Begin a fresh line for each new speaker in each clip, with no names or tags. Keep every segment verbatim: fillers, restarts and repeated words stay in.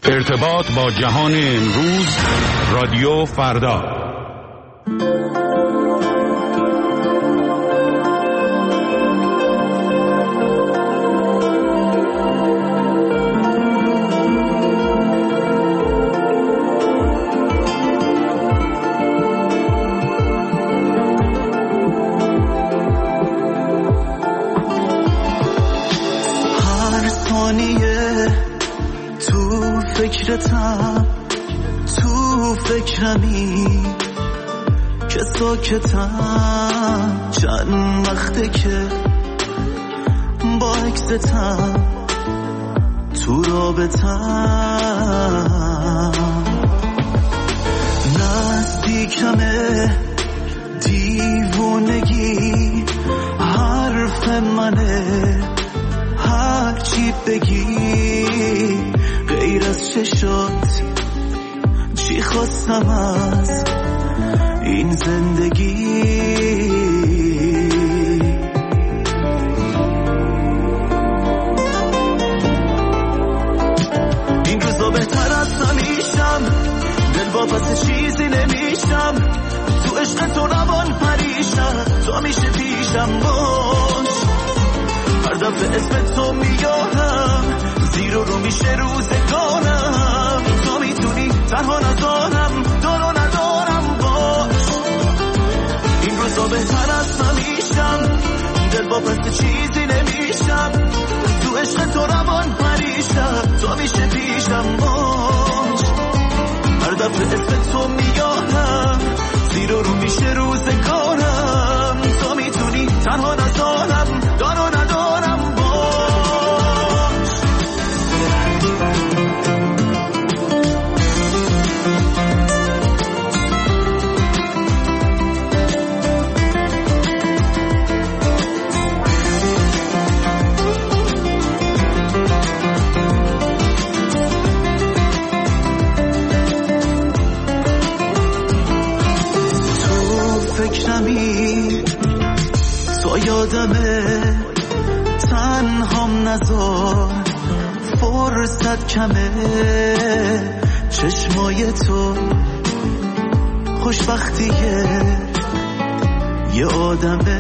ارتباط با جهان امروز، رادیو فردا.
هر ثانیه تو فکرتم، تو فکرمی که ساکتم. چند وقته که با عکستم تو رابطم. نزدیکمه دیوونگی، حرف منه هر چی بگی. غیر از چشات چی خواستم از این زندگی. این روزا بهتر از همیشم، دل واپس چیزی نمیشم. تو عشق تو روان پریشم، تو میشه پیشم باش. هر دفعه اسم تو میارم، زیر رو میشه روزگارم. تو میتونی تنها نذارم، دارو ندارم باش. این روزا بهتر از همیشم، دل با پس چیزی نمیشم. تو عشق تو روان پریشم، تو میشه پیشم باش. هر دفعه اسم تو میارم، زیر رو میشه روزگارم. تو میتونی تنها نذارم، دارو ندارم باش. فکرمی تو یادمه، تنهام نذار، فرصت کمه. چشمای تو خوشبختیه یه آدمه.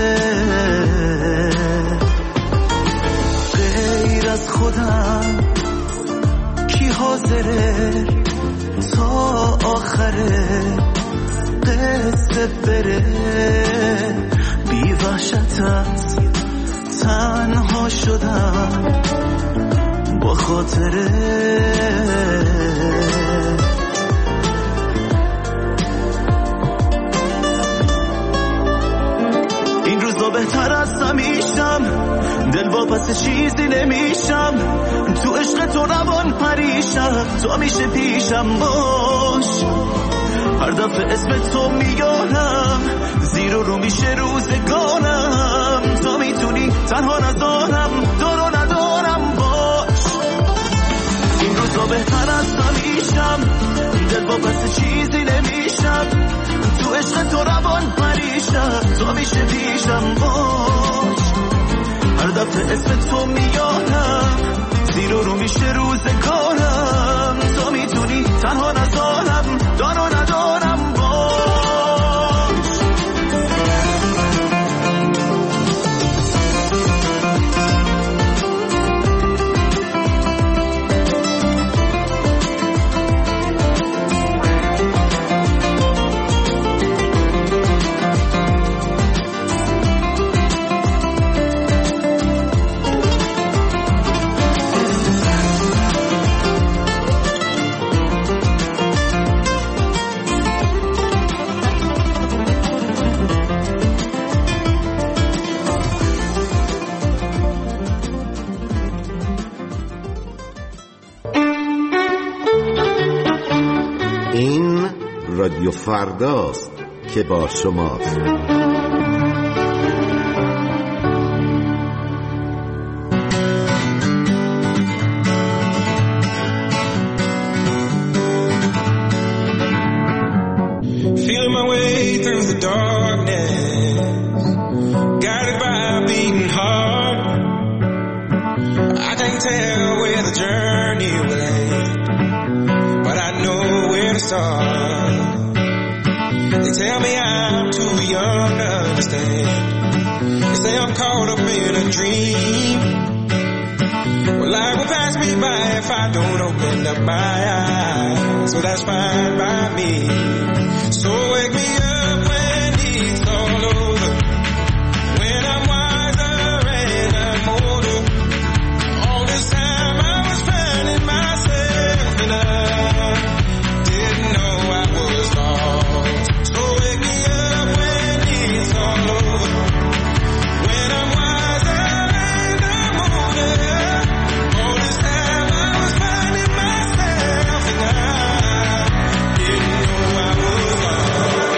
غیر از خودم کی حاضره تا آخره قصه بره. بی وحشتت تنها شدم با خاطره. این روزا بهتر از همیشم، دل واپس چیزی نمیشم. تو عشق تو روان پریشم، تو میشه پیشم باش. هر دفعه اسم تو میارم، زیر رو میشه روزگارم. تو میتونی تنها نذارم، دارو ندارم باش. این روزا بهتر از همیشم، دل با پس چیزی نمیشم. تو عشق تو روان پریشم، تو میشه پیشم باش. هر دفعه اسم تو میارم، زیر رو میشه روزگارم. تو میتونی تنها نذارم، دارو ندارم باش.
رادیو فرداست که با شماست.
Feeling my way through the darkness, guided by a beating heart. I can't tell where the journey will end, start. They tell me I'm too young to understand. They say I'm caught up in a dream. Well, life will pass me by if I don't open up my eyes. So that's fine by me. So wake me up when it's all over, when I'm wiser and I'm older. All this time I was finding myself and I didn't know I was lost. So wake me up when it's all over, when I'm wiser and I'm older. All this time I was finding myself and I didn't know I was lost.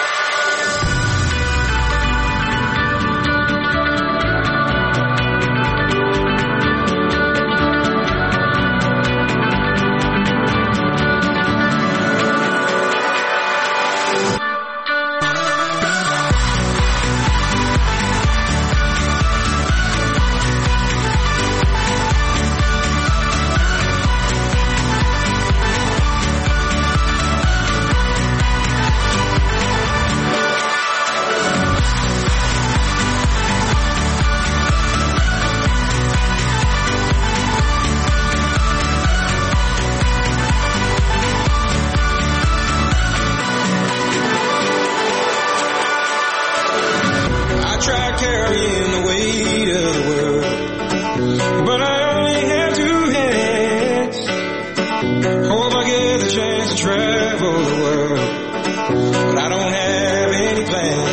I tried carrying the weight of the world, but I only have two hands. Hope I get the chance to travel the world, but I don't have any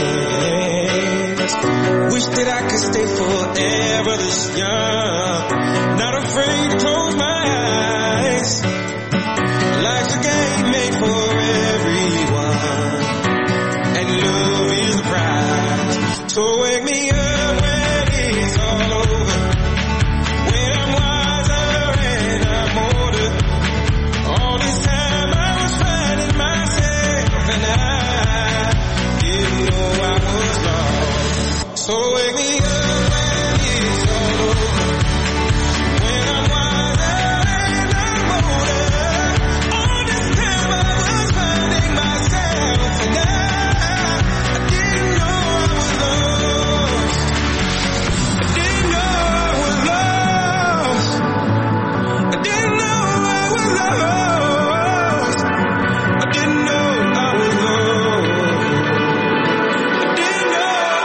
plans. Wish that I could stay forever this young, not afraid to close my eyes. Life's a game made for everyone, and love is the prize. So wake me up when it's all over, when I'm wiser and I'm older. All this time I was finding myself and I didn't know I was lost. So wake me up when it's all over, when I'm wiser and I'm older. All this time I was finding myself and I I didn't know I was lost. I didn't know I was lost. I didn't know I was lost. I didn't know I was lost. I didn't know.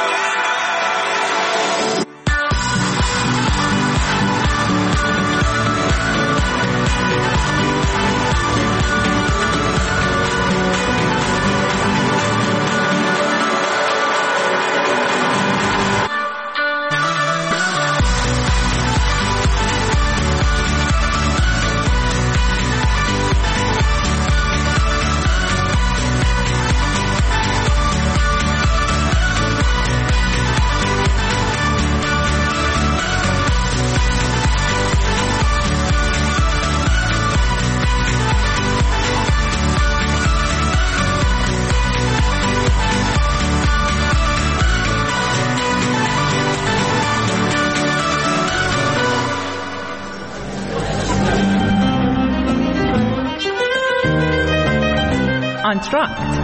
آنتراکت.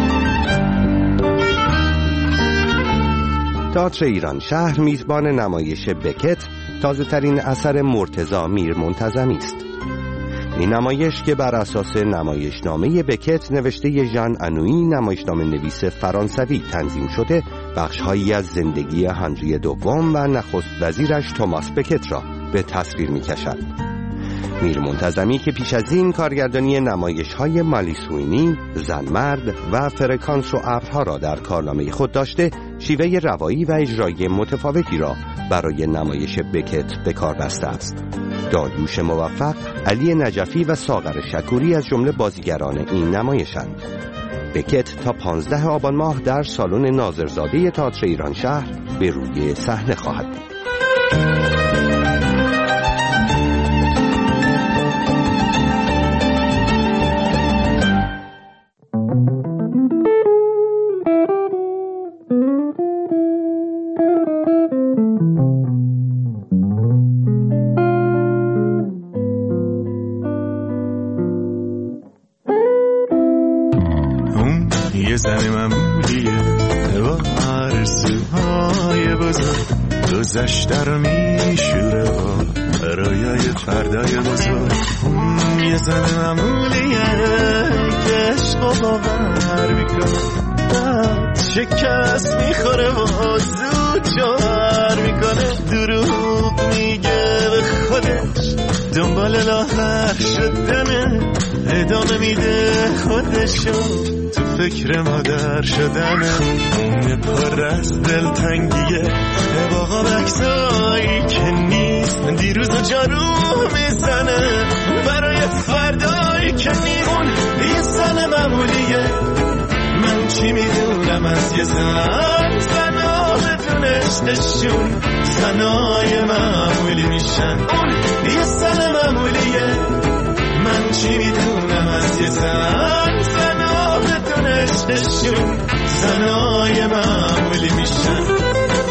تئاتر ایران شهر میزبان نمایش بکت، تازه ترین اثر مرتضی میرمنتظمی است. این نمایش که بر اساس نمایشنامه بکت نوشته ژان آنویی نمایشنامه نویس فرانسوی تنظیم شده، بخش‌هایی از زندگی هنری دوم و نخست وزیرش توماس بکت را به تصویر می‌کشد. میرمنتظمی که پیش از این کارگردانی نمایش‌های مالی سوینی، زن مرد و فرکانس و ابرها را در کارنامه خود داشته، شیوه روایی و اجرایی متفاوتی را برای نمایش بکت به کار بسته است. داریوش موفق، علی نجفی و ساغر شکوری از جمله بازیگران این نمایشند. بکت تا پانزده آبان ماه در سالن ناظرزاده تئاتر ایران شهر به روی صحنه خواهد بود.
یه زن معمولیه با آرزوهای بزرگ، گذشته رو میشوره با رویای فردای بزرگ. یه زن معمولیه که عشق و باور میکنه، شکست میخوره و زود جوهر میکنه، دروغ میگه به خودش، دنبال لاغر شدنه، ادامه میده خودشو تو فکر مادر شدنه. پر از دلتنگیه باقا بکسایی که نیست، دیروز و جارو میزنه برای فردایی که نیست. اون یه زن معمولیه، من چی میدونم از یه زن، زنها بدون عشقشون زنای معمولی میشن. اون یه زن معمولیه، من چی میدونم از یه زن، زنها بدون عشقشون زنای معمولی میشن.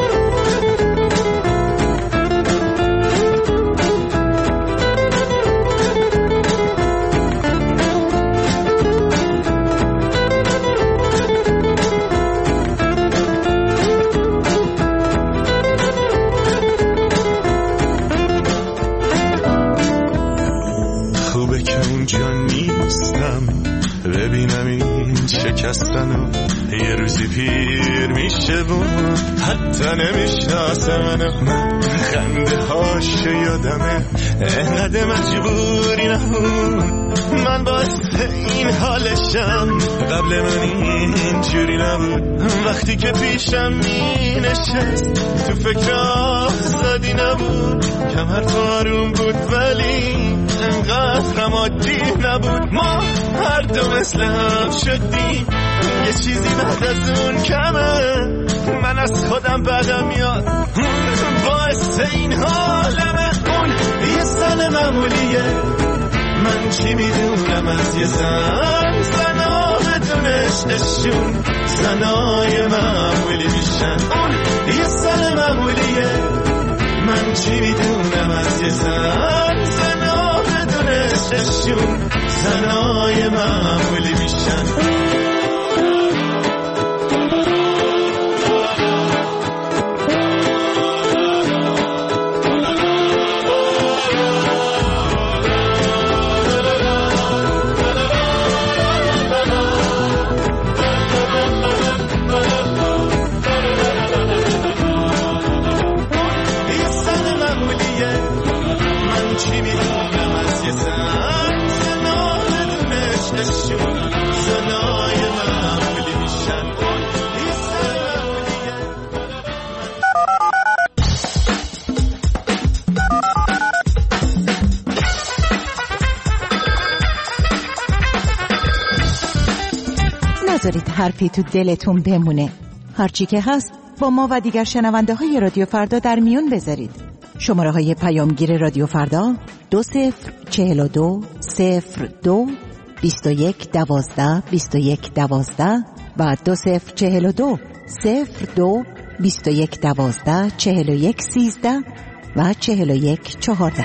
ببینم این شکستن و یه روزی پیر میشه و حتی نمیشناسه منو. من خنده هاشو یادمه انقدر مجبوری نبود، من باعث این حالشم، قبل من این جوری نبود. وقتی که پیشم می نشست تو فکر آزادی نبود، کمر تو آروم بود ولی انقدر هم عادی نبود. ما هر دو مثل هم شدیم، یه چیزی بعد از اون کمه، من از خودم بدم میاد باعث این حالمه. اون یه زن معمولیه، من چی میدونم از یه زن، زنها بدون عشقشون زنای معمولی میشن. اون یه زن معمولیه، من چی میدونم از یه زن، زنها بدون عشقشون زنای معمولی میشن.
نذارید حرفی تو دلتون بمونه. هرچی که هست با ما و دیگر شنونده های رادیو فردا در میون بذارید. شماره های پیامگیر رادیو فردا دو صفر چهل و دو صفر دو بیست و یک دوازده بیست و یک دوازده و دو صفر چهل و دو صفر دو بیست و یک دوازده چهل و یک سیزده و چهل و یک چهارده.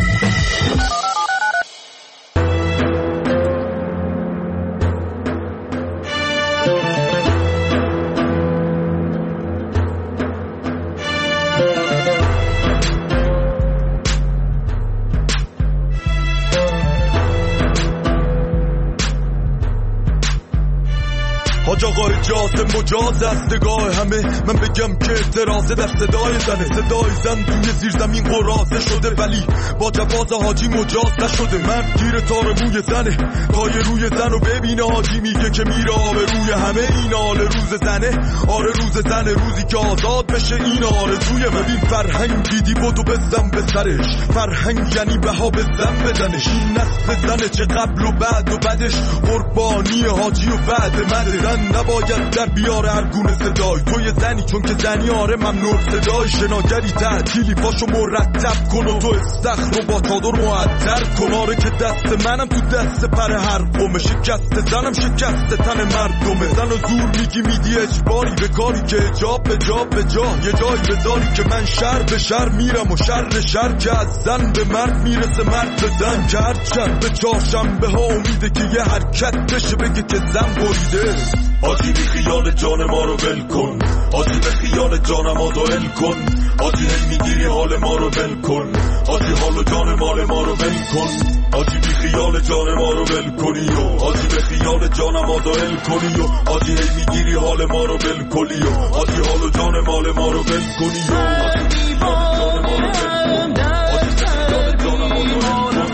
حاج آقای جاسم مجاز است نگاه همه، من بگم که اعتراض در صدای زنه. صدای زن توی زیر زمین قرازه شده ولی با جواز حاجی مجاز نشده. من گیر تار موی زنه، پای روی زن رو ببینه حاجی میگه که میره آبروی همه. این آل روز زنه، آره روز زنه، روزی که آزاد بشه این آرزوی من. ببین فرهنگ دیدی بودو بزن به سرش، فرهنگ یعنی بها بزن بدنش. این نصف زنه چه قبل و بعد و بعدش، قربانی حاجی و بعد من. زن نباید در بیاره هر گونه صدای، توی زنی چون که زنی آره ممنوع صدای. شناگری تعطیلی پاشو مرتب کن و تو استخر رو با چادر معطر کن. یاره که دست منم تو دست پر هر قوم، شکست زنم شکست تن مردمه. زن و زور میگی میدی اجباری به کاری که اجاب به جا به جا یه جایی بذاری که من شر به شر میرم و شر شر که از زن به مرد میرسه، مرد به زن که هر چند به چهارشنبه ها امیده که یه حرکت بشه بگه که زن بریده. آجی بی خیال جان ما رو ول کن، آجی به خیال جانم آدائل کن، آجی هی میگیری حال ما رو ول کن، آجی حال و جان مال ما رو ول کن، آجی بی خیال جان ما رو ول کنی و آجی به خیال جانم آدائل کنی و آجی هی میگیری حال ما رو ول کنی و آجی حال و جان مال ما رو ول کنی و آجی حال جان ما رو ول کن، آجی به خیال جانم آدائل کن،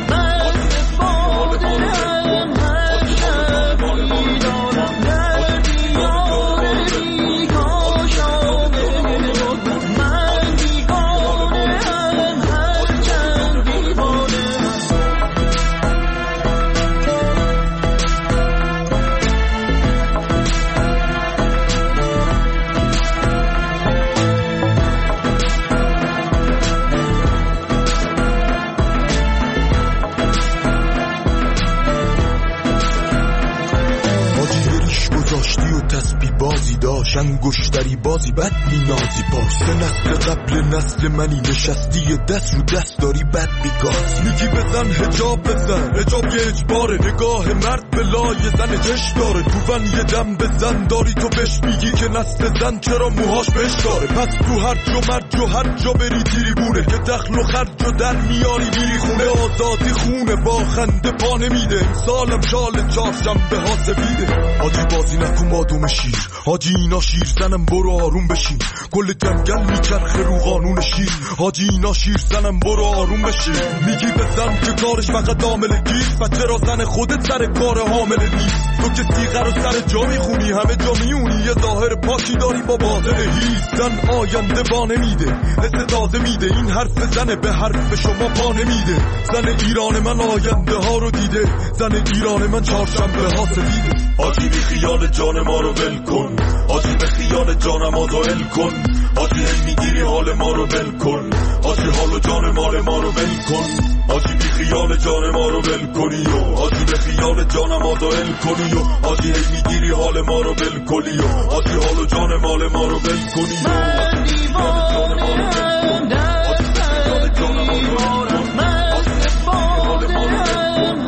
انگشتری بازی بد مینازی پاس نسل قبل نسل منی نشستی دست رو دست داری بد بیگاز میگی بزن حجاب بزن حجاب یه اجباره نگاه مرد به لای زن جش داره تو ون یه دم بزن داری تو بهش میگی که نسل زن چرا موهاش بهش داره پس تو هر جا مرد جو هر جا بری تیری بونه که دخل و خرج و در میاری میری خونه آزادی خونه با خنده پا نمیده امسالم شال چهارشنبه ها سفیده آجی بازی نکن مادوم شیر حاجی اینا شیر زنم برو آروم بشین کل جنگل میچرخه رو قانون شیر حاجی اینا شیر زنم برو آروم بشین میگی بزن که کارش فقط عامل گیست و چرا زن خودت سر کار حامل نیست تو که سیغه رو سر جا میخونی همه جا میونی یه ظاهر پاکی داری با باطن هیست زن آینده با نمیده حس تازه میده این حرف زنه به حرف شما پا نمیده زن ایران من آینده ها رو دیده زن ایران من چهارشنبه ها سفیده آجی بی خیال جان ما رو ول کن آجی به خیال جانم آدائل کن آجی هی میگیری حال ما رو ول کن آجی حال و جان مال ما رو ول کن آجی بی خیال جان ما رو ول کنی و آجی به خیال جانم آدائل کنی و آجی هی میگیری حال ما رو ول کنی و آجی حال و جان مال ما رو ول کنی و آجی حال جان ما رو ول کن آجی به خیال جانم آدائل کن آجی حال ما رو ول کن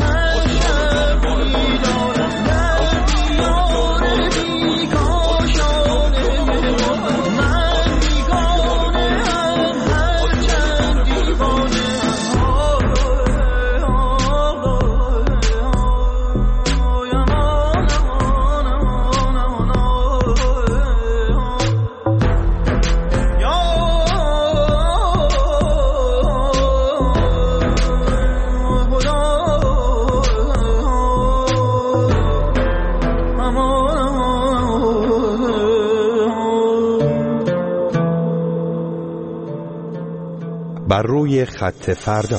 بر روی خط فردا.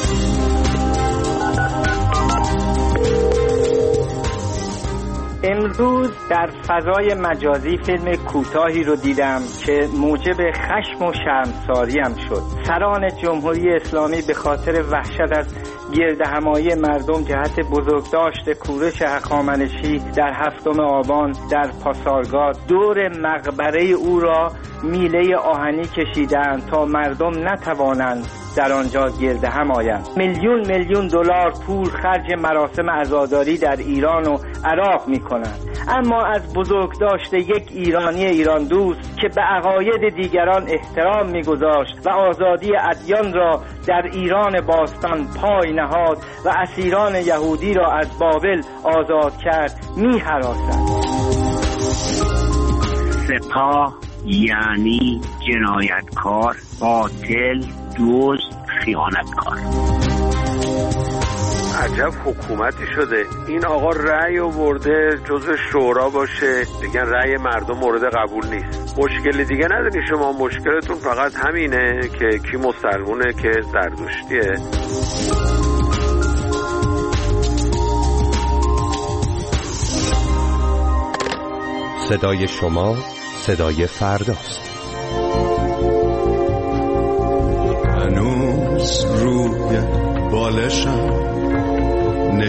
امروز در فضای مجازی فیلم کوتاهی رو دیدم که موجب خشم و شرمساریم شد. سران جمهوری اسلامی به خاطر وحشت از گردهمایی مردم جهت بزرگداشت کورش هخامنشی در هفتم آبان در پاسارگاد دور مقبره او را میله آهنی کشیدند تا مردم نتوانند در آنجا گرد هم آیند. میلیون میلیون دلار پول خرج مراسم عزاداری در ایران و عراق می کنند، اما از بزرگداشت یک ایرانی ایران دوست که به عقاید دیگران احترام می گذاشت و آزادی ادیان را در ایران باستان پای نهاد و اسیران یهودی را از بابل آزاد کرد می هراسد.
سپاه یعنی جنایتکار، قاتل، دزد، خیانتکار.
عجب حکومتی شده. این آقا رأی آورده جزو شورا باشه، دیگه رأی مردم مورد قبول نیست. مشکل دیگه نداری شما، مشکلتون فقط همینه که کی مسلمونه که زردشتیه.
صدای شما صدای فرداست.
هنوز روی بالشم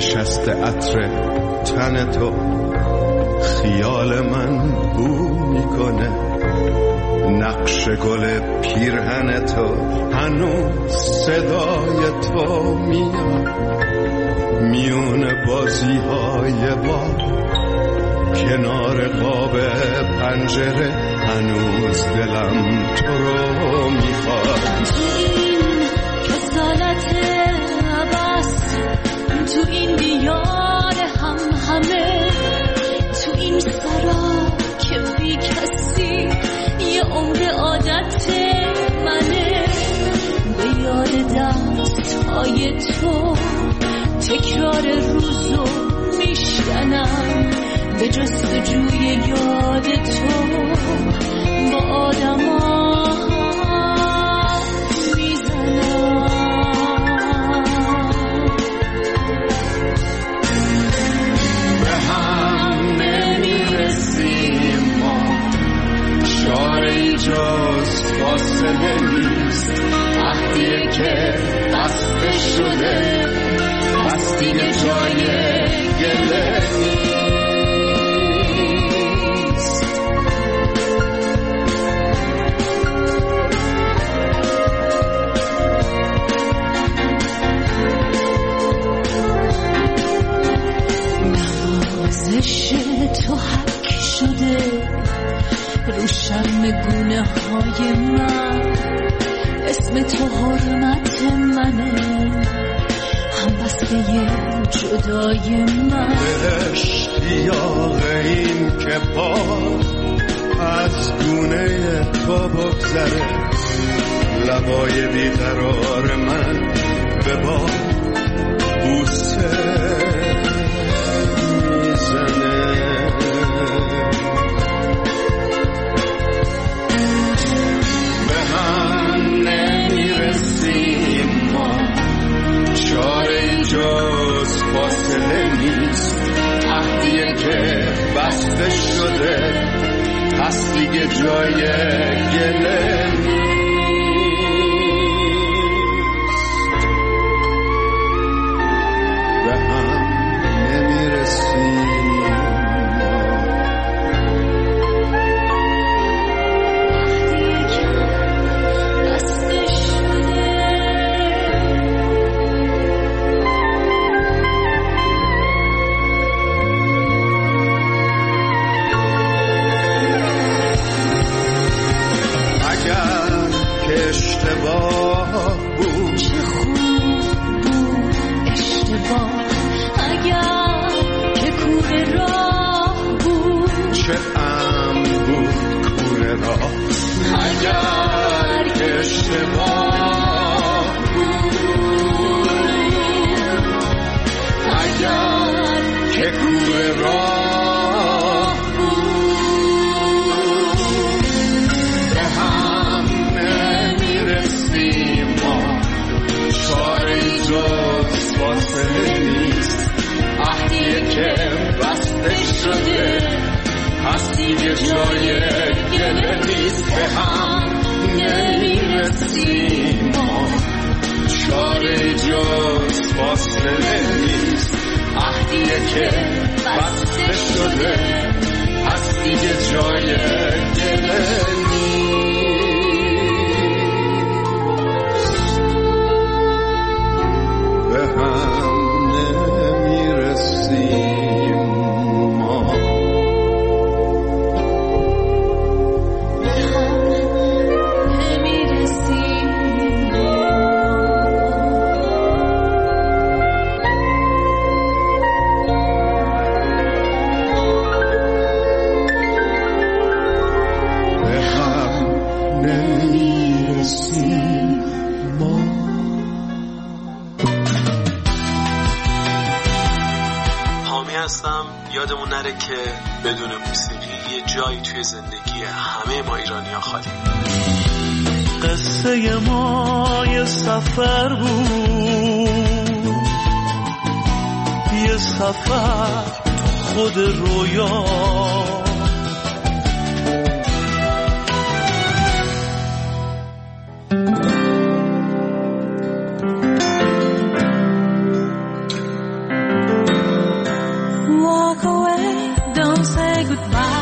نشست عطر تن تو خیال من بو میکنه، نقش گل پیرهن تو هنوز صدای تو میاد، میون بازی های با کنار قاب پنجره هنوز دلم تو رو میخواد.
تو این کسالت عباس، تو این دیار هم همه، تو این سرا که بی کسی یه عمر عادت منه، به یاد دستهای تو تکرار روزو میشکنم، به جستجوی یاد تو با آدم ها میزنم.
به هم نمیرسیم ما، چاره جز فاصله نیست، عهدیه که بسته شده پس دیگه جای گله نیست.
نوازش تو حک شده رو شرم گونه های من، اسم تو حرمت منه، هم بسته جدای من.
اشتیاق این که پا از گونه تو بگذره، لبای بیقرار من به با بوسه میزنه. به هم نمیرسیم ما، چاره جز فاصله نیست، عهدیه که بسته شده پس دیگه جای گله نیست. به هم نمیرسیم اشتباه بود،
چه خوب بود اشتباه، اگر که کوره راه بود،
چه ام بود کوره راه، اگر که اشتباه بود، اگر که کوره راه بود. به هم نمیرسیم ما، چاره جز فاصله نیست، عهدیه که بسته شده پس دیگه جای گله نیست. به هم نمیرسیم ما، چاره جز فاصله نیست، عهدیه که بسته شده پس دیگه جای گله نیست. به هم نمیرسیم ما،
به هم نمیرسیم
به هم نمیرسیم ما.
هستم. یادمون نره که بدون موسیقی یه جایی توی زندگی همه ما ایرانی‌ها خالی.
قصه ما یه سفر بود، یه سفر خود رویا،
goodbye.